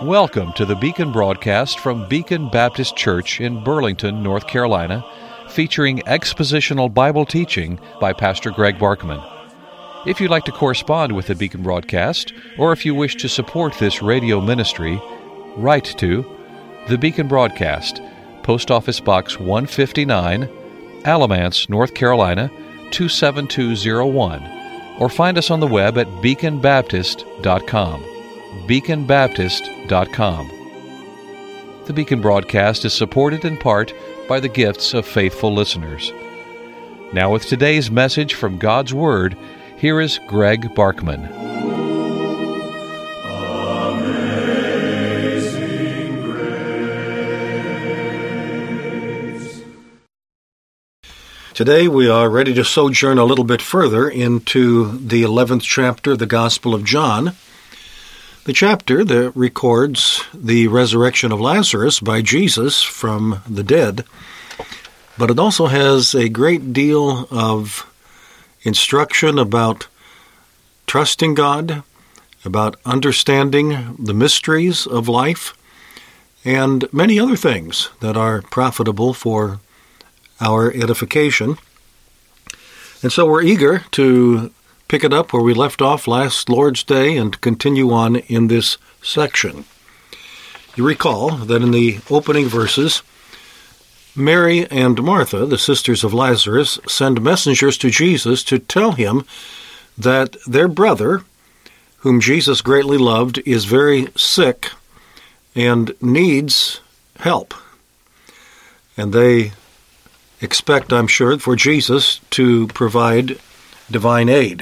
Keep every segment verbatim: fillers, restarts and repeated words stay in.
Welcome to the Beacon broadcast from Beacon Baptist Church in Burlington, North Carolina, featuring expositional Bible teaching by Pastor Greg Barkman. If you'd like to correspond with the Beacon broadcast, or if you wish to support this radio ministry, write to the Beacon Broadcast, Post Office Box one fifty-nine, Alamance, North Carolina, two seven two zero one, or find us on the web at beacon baptist dot com. beacon baptist dot com. The Beacon broadcast is supported in part by the gifts of faithful listeners. Now with today's message from God's Word, here is Greg Barkman. Amazing Grace. Today we are ready to sojourn a little bit further into the eleventh chapter of the Gospel of John. The chapter that records the resurrection of Lazarus by Jesus from the dead, but it also has a great deal of instruction about trusting God, about understanding the mysteries of life, and many other things that are profitable for our edification. And so we're eager to pick it up where we left off last Lord's Day and continue on in this section. You recall that in the opening verses, Mary and Martha, the sisters of Lazarus, send messengers to Jesus to tell him that their brother, whom Jesus greatly loved, is very sick and needs help. And they expect, I'm sure, for Jesus to provide divine aid.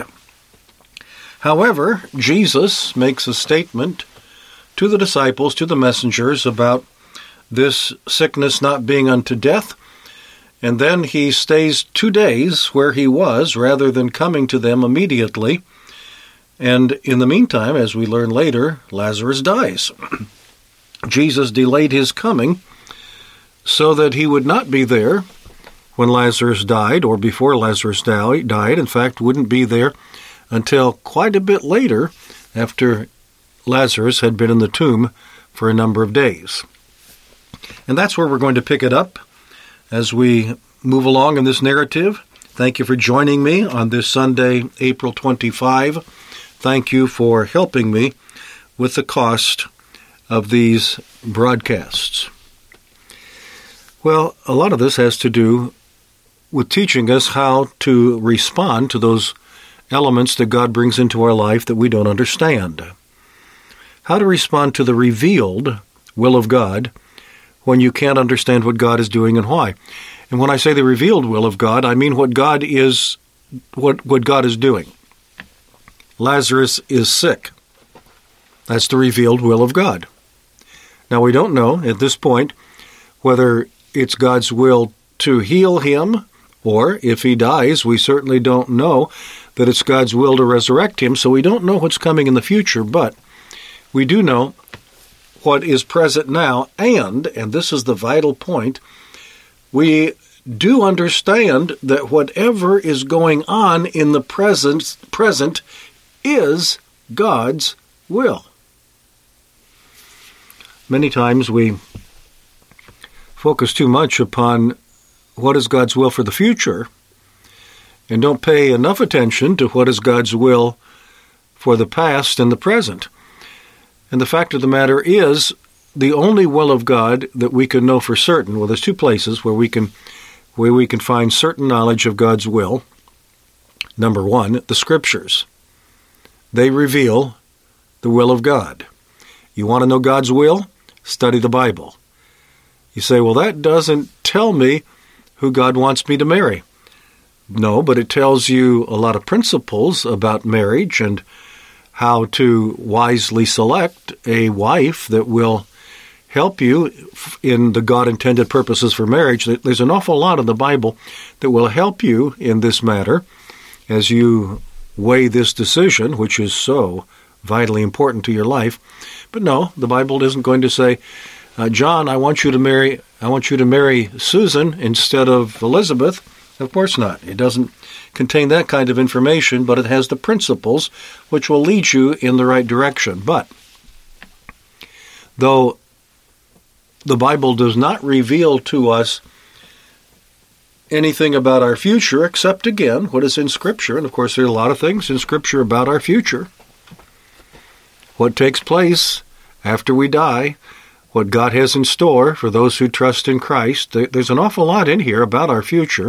However, Jesus makes a statement to the disciples, to the messengers, about this sickness not being unto death, and then he stays two days where he was, rather than coming to them immediately. And in the meantime, as we learn later, Lazarus dies. Jesus delayed his coming so that he would not be there when Lazarus died, or before Lazarus died. In fact, wouldn't be there until quite a bit later, after Lazarus had been in the tomb for a number of days. And that's where we're going to pick it up as we move along in this narrative. Thank you for joining me on this Sunday, April twenty-fifth. Thank you for helping me with the cost of these broadcasts. Well, a lot of this has to do with teaching us how to respond to those elements that God brings into our life that we don't understand. How to respond to the revealed will of God when you can't understand what God is doing and why. And when I say the revealed will of God, I mean what God is what, what God is doing. Lazarus is sick. That's the revealed will of God. Now, we don't know at this point whether it's God's will to heal him, or if he dies, we certainly don't know that it's God's will to resurrect him, so we don't know what's coming in the future, but we do know what is present now, and, and this is the vital point, we do understand that whatever is going on in the present, present is God's will. Many times we focus too much upon what is God's will for the future, and don't pay enough attention to what is God's will for the past and the present. And the fact of the matter is, the only will of God that we can know for certain, well, there's two places where we can where we can find certain knowledge of God's will. Number one, the Scriptures. They reveal the will of God. You want to know God's will? Study the Bible. You say, well, that doesn't tell me who God wants me to marry. No, but it tells you a lot of principles about marriage and how to wisely select a wife that will help you in the God-intended purposes for marriage. There's an awful lot in the Bible that will help you in this matter as you weigh this decision, which is so vitally important to your life. But no, the Bible isn't going to say, uh, John, I want you to marry, I want you to marry Susan instead of Elizabeth. Of course not. It doesn't contain that kind of information, but it has the principles which will lead you in the right direction. But though the Bible does not reveal to us anything about our future except, again, what is in Scripture. And, of course, there are a lot of things in Scripture about our future. What takes place after we die, what God has in store for those who trust in Christ. There's an awful lot in here about our future.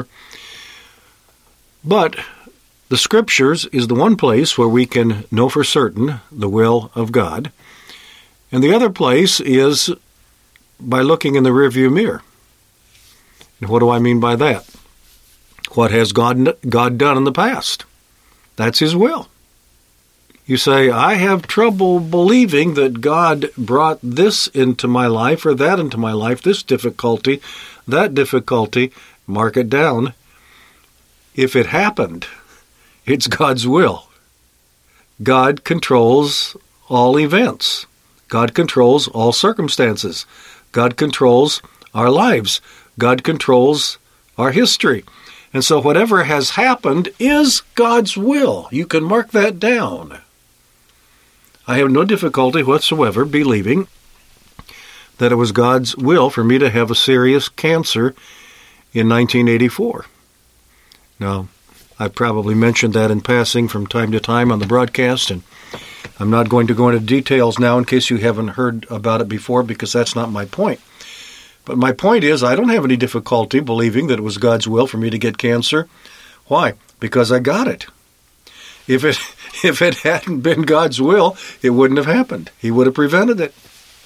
But the Scriptures is the one place where we can know for certain the will of God. And the other place is by looking in the rearview mirror. And what do I mean by that? What has God, God done in the past? That's His will. You say, I have trouble believing that God brought this into my life or that into my life, this difficulty, that difficulty. Mark it down. If it happened, it's God's will. God controls all events. God controls all circumstances. God controls our lives. God controls our history. And so whatever has happened is God's will. You can mark that down. I have no difficulty whatsoever believing that it was God's will for me to have a serious cancer in nineteen eighty-four. Now, I probably mentioned that in passing from time to time on the broadcast, and I'm not going to go into details now in case you haven't heard about it before, because that's not my point. But my point is, I don't have any difficulty believing that it was God's will for me to get cancer. Why? Because I got it. If it if it hadn't been God's will, it wouldn't have happened. He would have prevented it.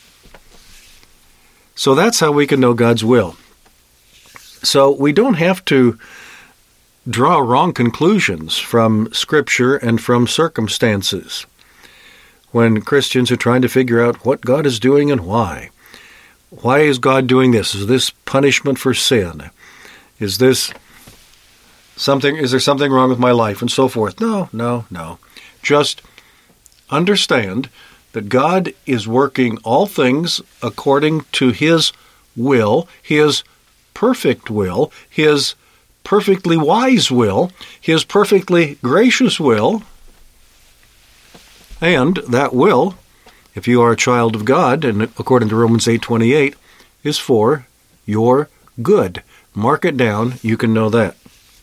So that's how we can know God's will. So we don't have to draw wrong conclusions from Scripture and from circumstances when Christians are trying to figure out what God is doing and why. Why is God doing this? Is this punishment for sin? Is this something, is there something wrong with my life? And so forth. No, no, no. Just understand that God is working all things according to His will, His perfect will, His perfectly wise will, His perfectly gracious will. And that will, if you are a child of God, and according to Romans eight twenty-eight, is for your good. Mark it down. You can know that.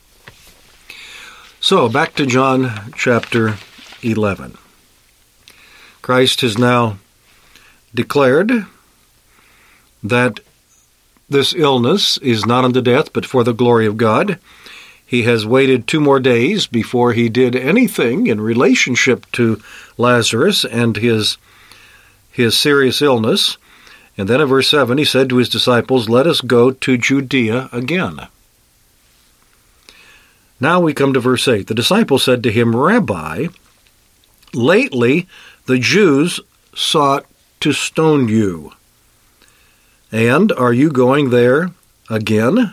So, back to John chapter eleven. Christ has now declared that this illness is not unto death, but for the glory of God. He has waited two more days before he did anything in relationship to Lazarus and his his serious illness. And then in verse seven, he said to his disciples, let us go to Judea again. Now we come to verse eight. The disciples said to him, Rabbi, lately the Jews sought to stone you. And are you going there again?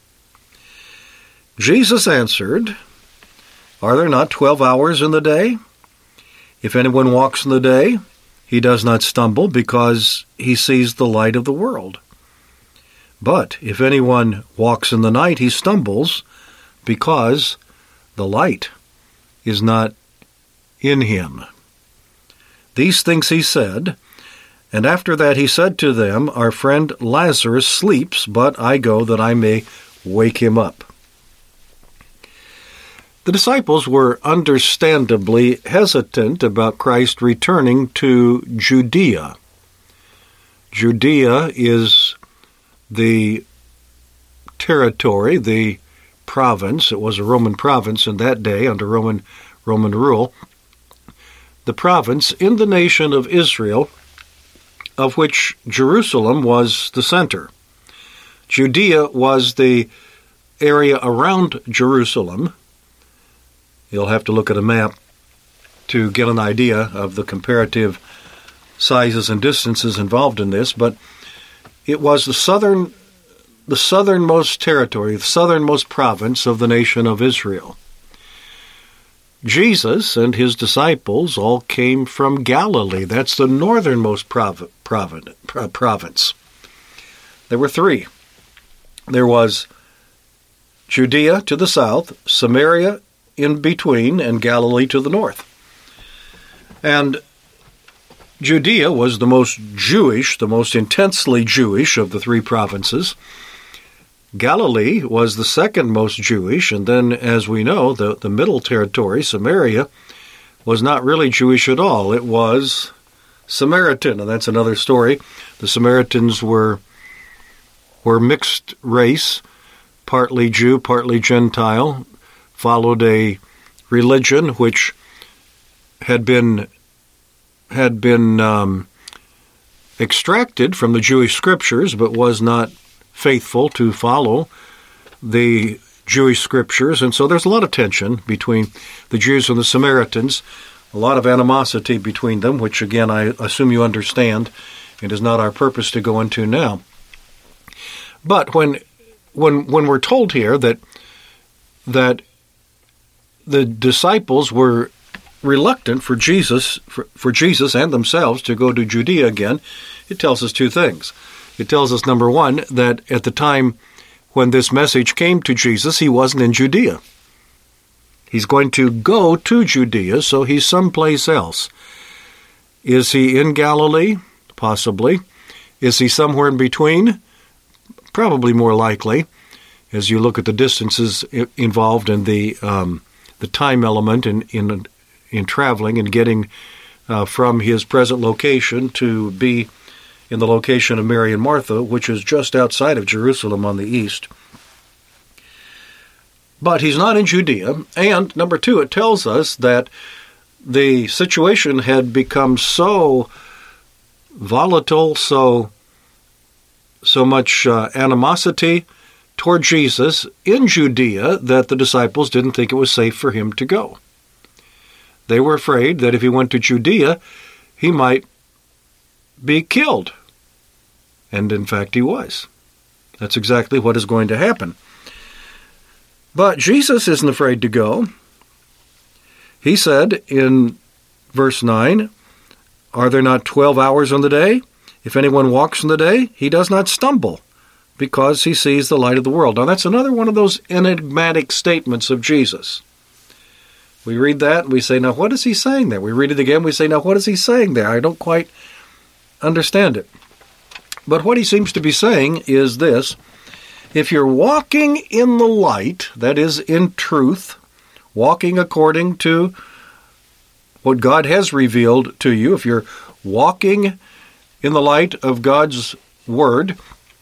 Jesus answered, are there not twelve hours in the day? If anyone walks in the day, he does not stumble because he sees the light of the world. But if anyone walks in the night, he stumbles because the light is not in him. These things he said, and after that he said to them, our friend Lazarus sleeps, but I go that I may wake him up. The disciples were understandably hesitant about Christ returning to Judea. Judea is the territory, the province. It was a Roman province in that day under Roman Roman rule. The province in the nation of Israel, of which Jerusalem was the center. Judea was the area around Jerusalem. You'll have to look at a map to get an idea of the comparative sizes and distances involved in this, but it was the southern, the southernmost territory, the southernmost province of the nation of Israel. Jesus and his disciples all came from Galilee. That's the northernmost prov- prov- province. There were three. There was Judea to the south, Samaria in between, and Galilee to the north. And Judea was the most Jewish, the most intensely Jewish of the three provinces. Galilee was the second most Jewish, and then, as we know, the, the middle territory, Samaria, was not really Jewish at all. It was Samaritan, and that's another story. The Samaritans were were mixed race, partly Jew, partly Gentile, followed a religion which had been had been um, extracted from the Jewish scriptures, but was not faithful to follow the Jewish scriptures. And so there's a lot of tension between the Jews and the Samaritans, a lot of animosity between them, which, again, I assume you understand. It is not our purpose to go into now. But when when when we're told here that that the disciples were reluctant for Jesus for, for Jesus and themselves to go to Judea again, it tells us two things. It tells us, number one, that at the time when this message came to Jesus, he wasn't in Judea. He's going to go to Judea, so he's someplace else. Is he in Galilee? Possibly. Is he somewhere in between? Probably more likely, as you look at the distances involved and the um, the time element in in in traveling and getting uh, from his present location to be in the location of Mary and Martha, which is just outside of Jerusalem on the east. But he's not in Judea. And number two, it tells us that the situation had become so volatile, so so much uh, animosity toward Jesus in Judea that the disciples didn't think it was safe for him to go. They were afraid that if he went to Judea, he might be killed. And in fact, he was. That's exactly what is going to happen. But Jesus isn't afraid to go. He said in verse nine, "Are there not twelve hours in the day? If anyone walks in the day, he does not stumble, because he sees the light of the world." Now, that's another one of those enigmatic statements of Jesus. We read that and we say, now what is he saying there? We read it again, we say, now what is he saying there? I don't quite understand it. But what he seems to be saying is this: if you're walking in the light, that is, in truth, walking according to what God has revealed to you, if you're walking in the light of God's word,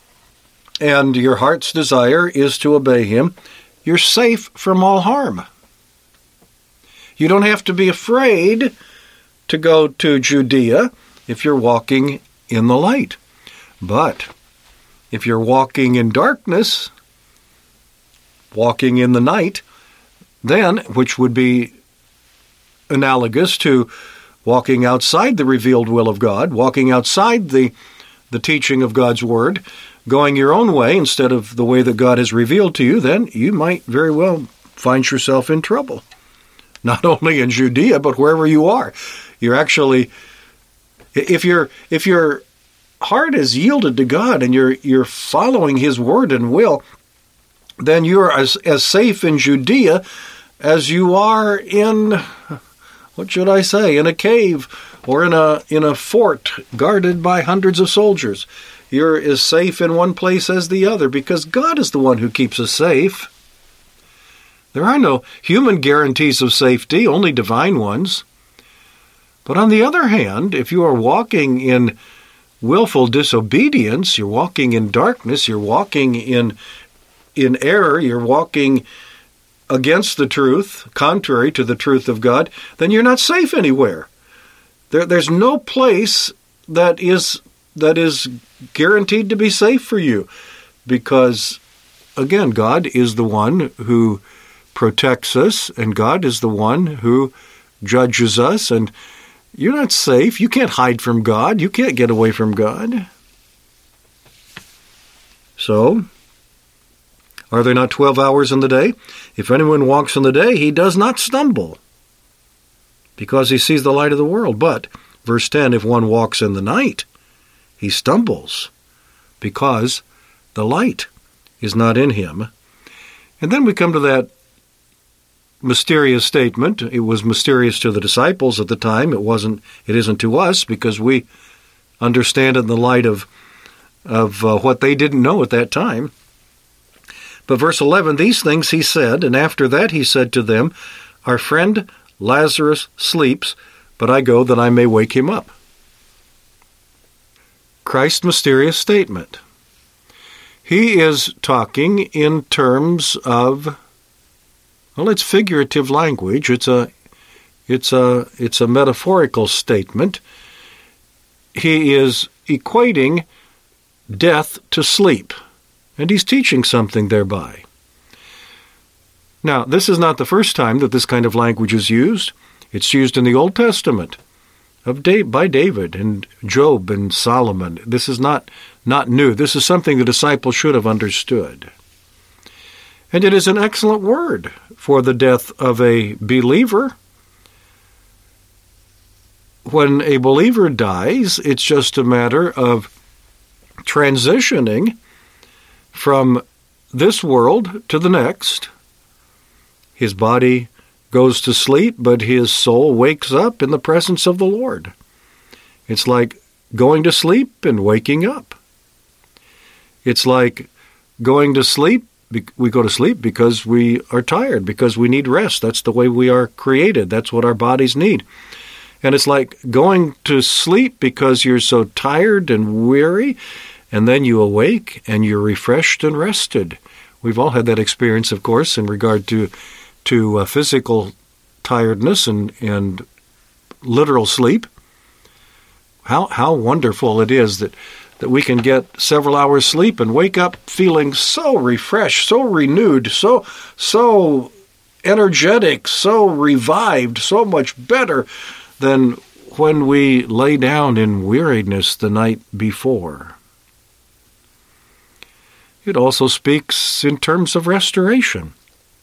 and your heart's desire is to obey him, you're safe from all harm. You don't have to be afraid to go to Judea if you're walking in the light. But if you're walking in darkness, walking in the night, then, which would be analogous to walking outside the revealed will of God, walking outside the, the teaching of God's word, going your own way instead of the way that God has revealed to you, then you might very well find yourself in trouble. Not only in Judea, but wherever you are. You're actually, if your if your heart is yielded to God and you're you're following his word and will, then you're as, as safe in Judea as you are in, what should I say, in a cave or in a in a fort guarded by hundreds of soldiers. You're as safe in one place as the other because God is the one who keeps us safe. There are no human guarantees of safety, only divine ones. But on the other hand, if you are walking in willful disobedience, you're walking in darkness, you're walking in in error, you're walking against the truth, contrary to the truth of God, then you're not safe anywhere. There, there's no place that is that is guaranteed to be safe for you because, again, God is the one who protects us, and God is the one who judges us, and you're not safe. You can't hide from God. You can't get away from God. So, are there not twelve hours in the day? If anyone walks in the day, he does not stumble, because he sees the light of the world. But, verse ten, if one walks in the night, he stumbles, because the light is not in him. And then we come to that mysterious statement. It was mysterious to the disciples at the time. It wasn't. It isn't to us, because we understand it in the light of of uh, what they didn't know at that time. But verse eleven, these things he said, and after that he said to them, our friend Lazarus sleeps, but I go that I may wake him up. Christ's mysterious statement. He is talking in terms of, well, it's figurative language. It's a, it's a, it's a metaphorical statement. He is equating death to sleep, and he's teaching something thereby. Now, this is not the first time that this kind of language is used. It's used in the Old Testament of da- by David and Job and Solomon. This is not, not new. This is something the disciples should have understood. And it is an excellent word for the death of a believer. When a believer dies, it's just a matter of transitioning from this world to the next. His body goes to sleep, but his soul wakes up in the presence of the Lord. It's like going to sleep and waking up. It's like going to sleep. We go to sleep because we are tired, because we need rest. That's the way we are created. That's what our bodies need. And it's like going to sleep because you're so tired and weary, and then you awake and you're refreshed and rested. We've all had that experience, of course, in regard to to uh, physical tiredness and, and literal sleep. How how wonderful it is that, that we can get several hours sleep and wake up feeling so refreshed, so renewed, so so energetic, so revived, so much better than when we lay down in weariness the night before. It also speaks in terms of restoration.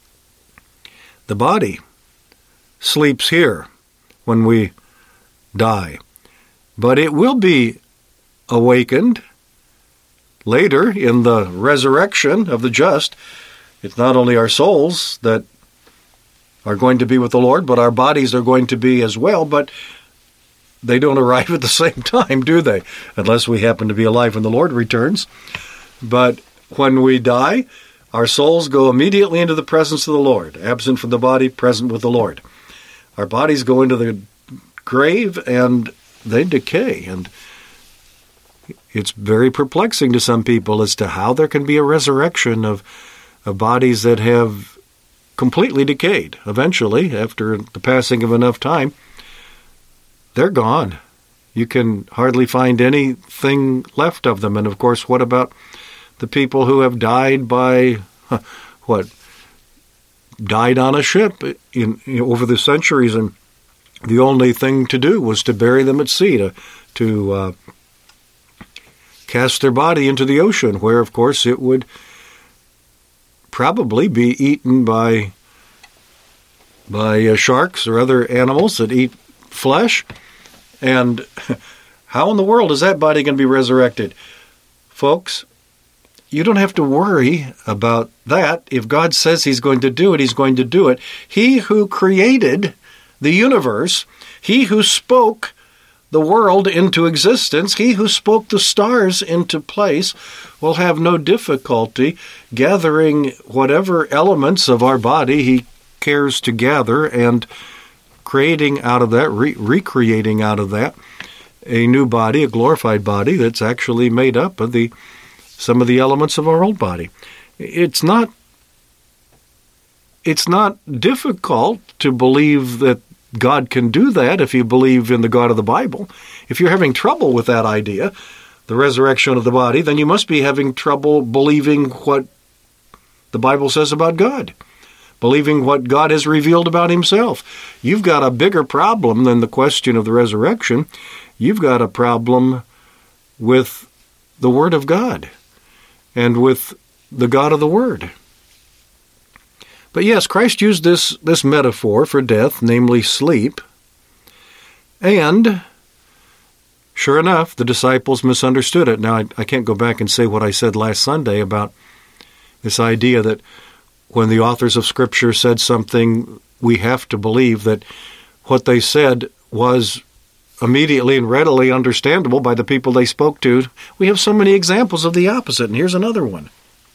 The body sleeps here when we die, but it will be awakened later in the resurrection of the just. It's not only our souls that are going to be with the Lord, but our bodies are going to be as well, but they don't arrive at the same time, do they? Unless we happen to be alive when the Lord returns. But when we die, our souls go immediately into the presence of the Lord, absent from the body, present with the Lord. Our bodies go into the grave and they decay, and it's very perplexing to some people as to how there can be a resurrection of, of bodies that have completely decayed. Eventually, after the passing of enough time, they're gone. You can hardly find anything left of them. And of course, what about the people who have died by, what, died on a ship in, in over the centuries, and the only thing to do was to bury them at sea, to, to uh, cast their body into the ocean, where, of course, it would probably be eaten by by uh, sharks or other animals that eat flesh. And how in the world is that body going to be resurrected? Folks, you don't have to worry about that. If God says he's going to do it, he's going to do it. He who created the universe, he who spoke the world into existence, he who spoke the stars into place, will have no difficulty gathering whatever elements of our body he cares to gather and creating out of that, re- recreating out of that, a new body, a glorified body that's actually made up of the some of the elements of our old body. It's not it's not difficult to believe that God can do that if you believe in the God of the Bible. If you're having trouble with that idea, the resurrection of the body, then you must be having trouble believing what the Bible says about God, believing what God has revealed about himself. You've got a bigger problem than the question of the resurrection. You've got a problem with the Word of God and with the God of the Word. But yes, Christ used this, this metaphor for death, namely sleep. And sure enough, the disciples misunderstood it. Now, I, I can't go back and say what I said last Sunday about this idea that when the authors of Scripture said something we have to believe that what they said was immediately and readily understandable by the people they spoke to. We have so many examples of the opposite, and here's another one.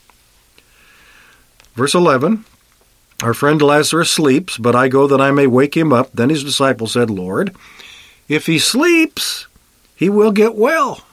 Verse eleven, our friend Lazarus sleeps, but I go that I may wake him up. Then his disciples said, Lord, if he sleeps, he will get well.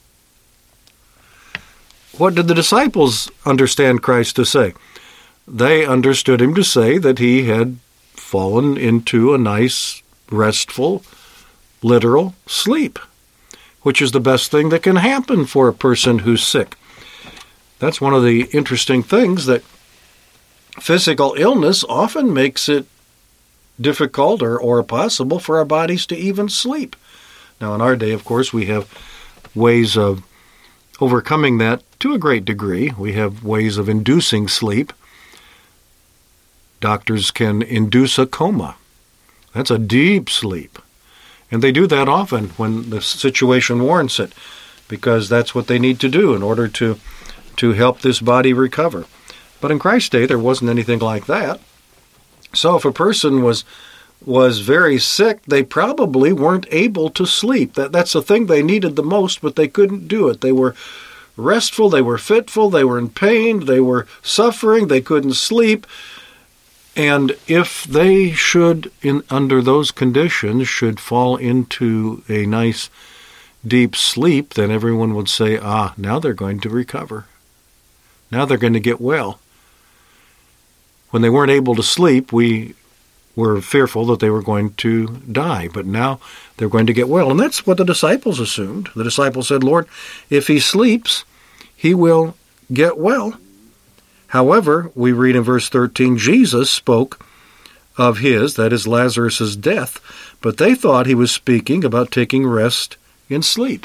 What did the disciples understand Christ to say? They understood him to say that he had fallen into a nice, restful, literal sleep, which is the best thing that can happen for a person who's sick. That's one of the interesting things, that physical illness often makes it difficult or, or possible for our bodies to even sleep. Now, in our day, of course, we have ways of overcoming that to a great degree. We have ways of inducing sleep. Doctors can induce a coma. That's a deep sleep. And they do that often when the situation warrants it, because that's what they need to do in order to, to help this body recover. But in Christ's day, there wasn't anything like that. So if a person was was very sick, they probably weren't able to sleep. That That's the thing they needed the most, but they couldn't do it. They were restful, they were fitful, they were in pain, they were suffering, they couldn't sleep. And if they should, in under those conditions, should fall into a nice deep sleep, then everyone would say, ah, now they're going to recover. Now they're going to get well. When they weren't able to sleep, we were fearful that they were going to die, but now they're going to get well. And that's what the disciples assumed. The disciples said, Lord, if he sleeps, he will get well. However, we read in verse thirteen, Jesus spoke of his, that is Lazarus' death, but they thought he was speaking about taking rest in sleep.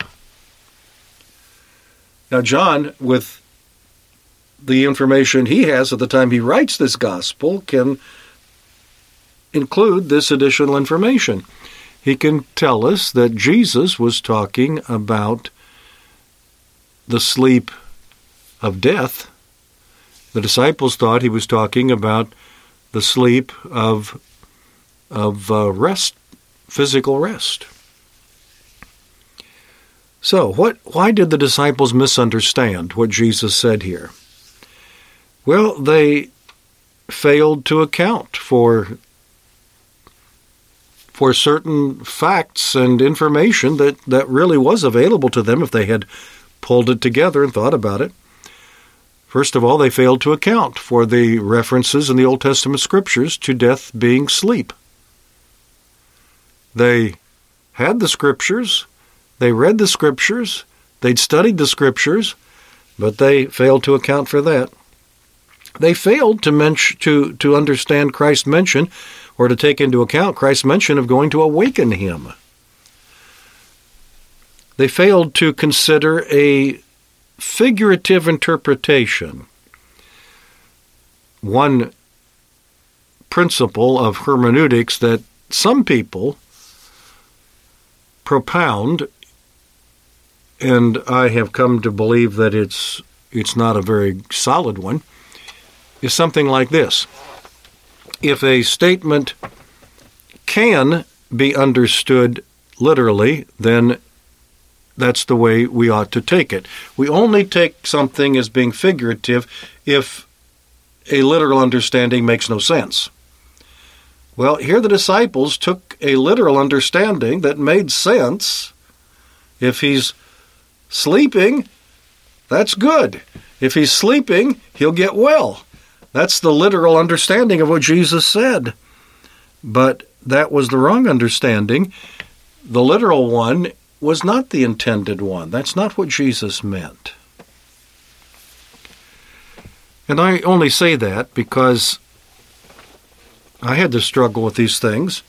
Now, John, with the information he has at the time he writes this gospel, can include this additional information. He can tell us that Jesus was talking about the sleep of death. The disciples thought he was talking about the sleep of, of uh, rest, physical rest. So, what? Why did the disciples misunderstand what Jesus said here? Well, they failed to account for, for certain facts and information that, that really was available to them if they had pulled it together and thought about it. First of all, they failed to account for the references in the Old Testament Scriptures to death being sleep. They had the Scriptures, they read the Scriptures, they'd studied the Scriptures, but they failed to account for that. They failed to mention, to, to understand Christ's mention, or to take into account Christ's mention of going to awaken him. They failed to consider a figurative interpretation. One principle of hermeneutics that some people propound, and I have come to believe that it's it's not a very solid one, is something like this. If a statement can be understood literally, then that's the way we ought to take it. We only take something as being figurative if a literal understanding makes no sense. Well, here the disciples took a literal understanding that made sense. If he's sleeping, that's good. If he's sleeping, he'll get well. That's the literal understanding of what Jesus said. But that was the wrong understanding. The literal one was not the intended one. That's not what Jesus meant. And I only say that because I had to struggle with these things.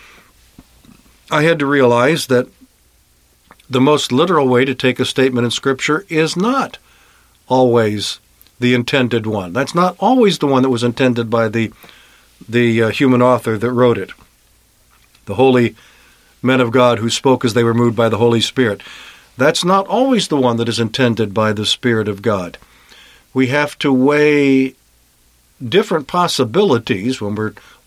I had to realize that the most literal way to take a statement in Scripture is not always the intended one. That's not always the one that was intended by the, the uh, human author that wrote it. The holy men of God who spoke as they were moved by the Holy Spirit. That's not always the one that is intended by the Spirit of God. We have to weigh different possibilities when we're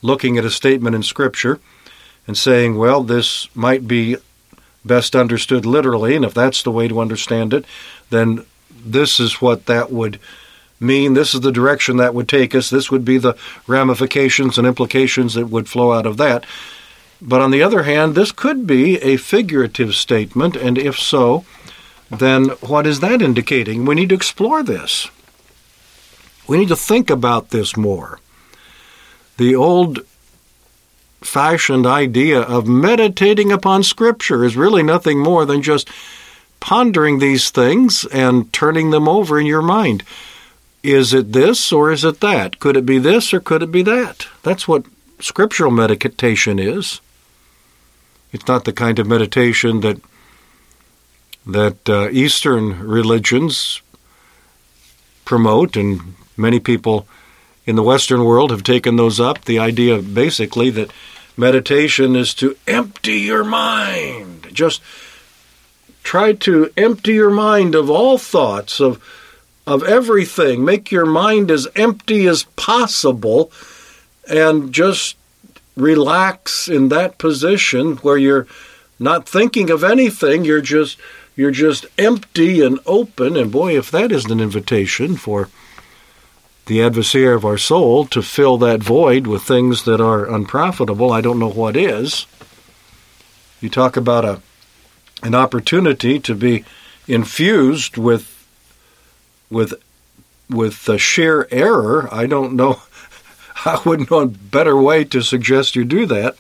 looking at a statement in Scripture and saying, well, this might be best understood literally, and if that's the way to understand it, then this is what that would mean. This is the direction that would take us. This would be the ramifications and implications that would flow out of that. But on the other hand, this could be a figurative statement, and if so, then what is that indicating? We need to explore this. We need to think about this more. The old-fashioned idea of meditating upon Scripture is really nothing more than just pondering these things and turning them over in your mind. Is it this or is it that? Could it be this or could it be that? That's what scriptural meditation is. It's not the kind of meditation that that uh, Eastern religions promote, and many people in the Western world have taken those up. The idea basically that meditation is to empty your mind. Just try to empty your mind of all thoughts, of of everything. Make your mind as empty as possible and just relax in that position where you're not thinking of anything. You're just you're just empty and open. And boy, if that isn't an invitation for the adversary of our soul to fill that void with things that are unprofitable, I don't know what is. You talk about a an opportunity to be infused with with with the sheer error. I don't know. I wouldn't know a better way to suggest you do that.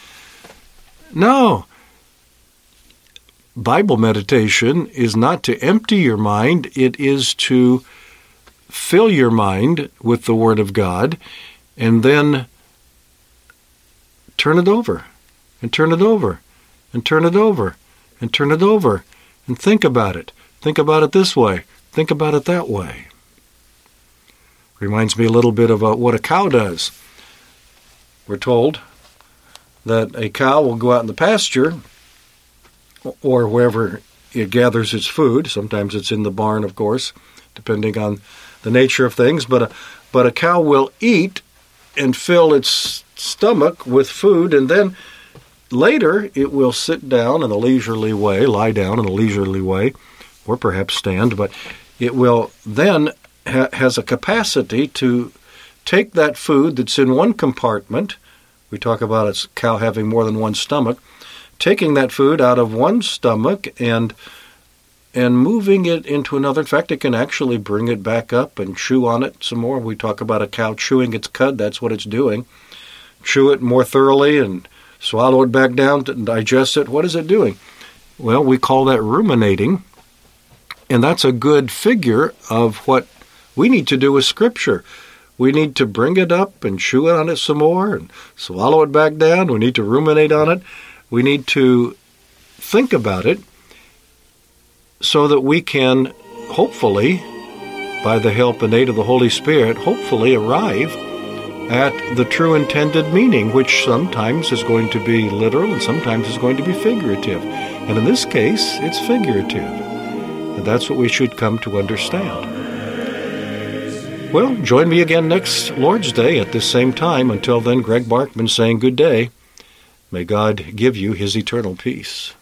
No. Bible meditation is not to empty your mind. It is to fill your mind with the Word of God and then turn it over and turn it over and turn it over and turn it over and think about it. Think about it this way. Think about it that way. Reminds me a little bit of uh, what a cow does. We're told that a cow will go out in the pasture or wherever it gathers its food. Sometimes it's in the barn, of course, depending on the nature of things. But a, but a cow will eat and fill its stomach with food, and then later it will sit down in a leisurely way, lie down in a leisurely way, or perhaps stand, but it will then ha- has a capacity to take that food that's in one compartment. We talk about a cow having more than one stomach, taking that food out of one stomach and and moving it into another. In fact, it can actually bring it back up and chew on it some more. We talk about a cow chewing its cud. That's what it's doing. Chew it more thoroughly and swallow it back down and digest it. What is it doing? Well, we call that ruminating. And that's a good figure of what we need to do with Scripture. We need to bring it up and chew on it some more and swallow it back down. We need to ruminate on it. We need to think about it so that we can hopefully, by the help and aid of the Holy Spirit, hopefully arrive at the true intended meaning, which sometimes is going to be literal and sometimes is going to be figurative. And in this case, it's figurative. And that's what we should come to understand. Well, join me again next Lord's Day at this same time. Until then, Greg Barkman saying good day. May God give you His eternal peace.